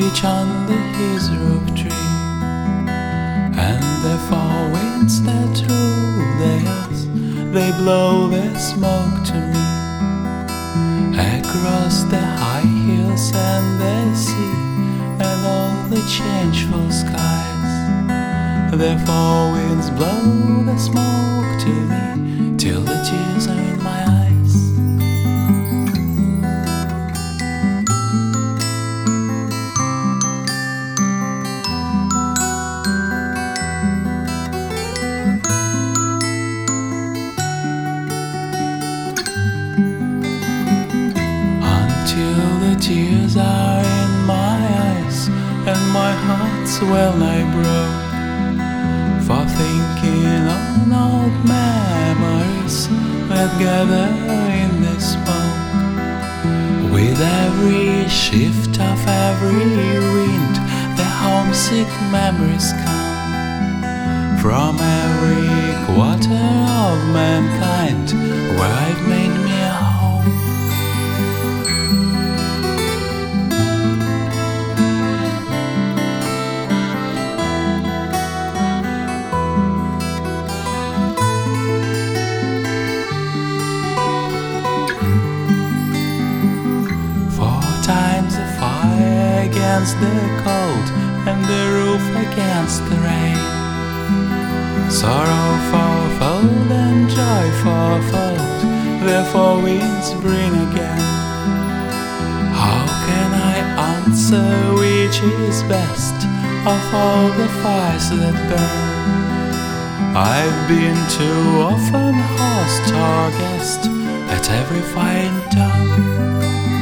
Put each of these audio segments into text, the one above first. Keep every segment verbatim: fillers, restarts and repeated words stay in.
each under his roof tree, and the four winds that rule the earth, they blow their smoke to me. Across the high hills and the sea, and all the changeful skies, the four winds blow the smoke to me, till the tears are in my eyes. Until the tears are in my eyes, and my heart's well nigh broke, for thinking on old memories that gather in the smoke. With every shift of every wind, the homesick memories come from every quarter of mankind, where I've made me a home. Times the fire against the cold, and the roof against the rain. Sorrow fourfold and joy fourfold, the four winds bring again. How can I answer which is best of all the fires that burn? I've been too often host or guest at every fire in town.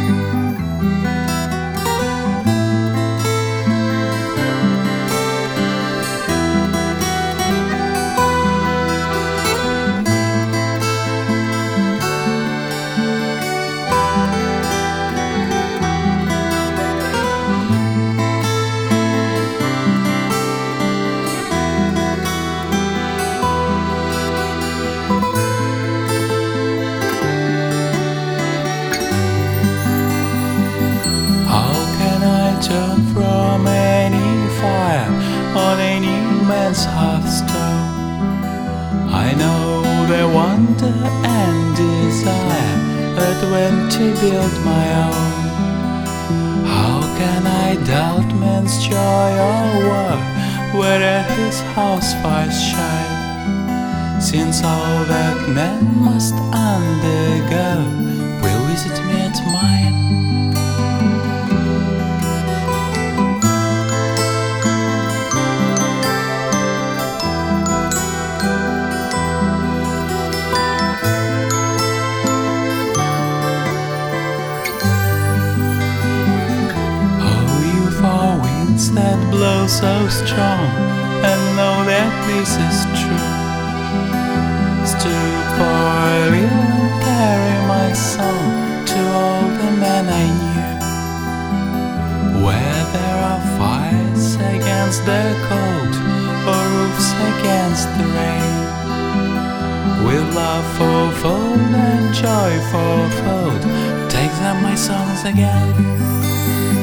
Turn from any fire on any man's hearthstone. I know the wonder and desire that went to build my own. How can I doubt man's joy or woe where his house fires shine, since all that man must undergo will visit me at mine? That blow so strong, and know that this is true. Stoop for a little and carry my song to all the men I knew. Where there are fires against the cold, or roofs against the rain, with love fourfold and joy fourfold, take them my songs again.